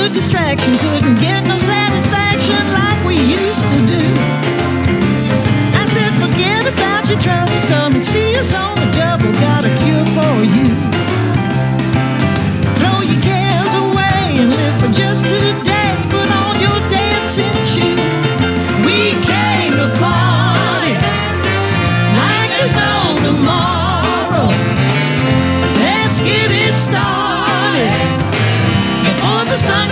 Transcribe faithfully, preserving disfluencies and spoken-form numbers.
good distraction. Couldn't get no satisfaction like we used to do. I said, forget about your troubles, come and see us on the double. Got a cure for you. Throw your cares away and live for just today. Put on your dancing shoes. We came to party like there's no tomorrow. Let's get it started before the sun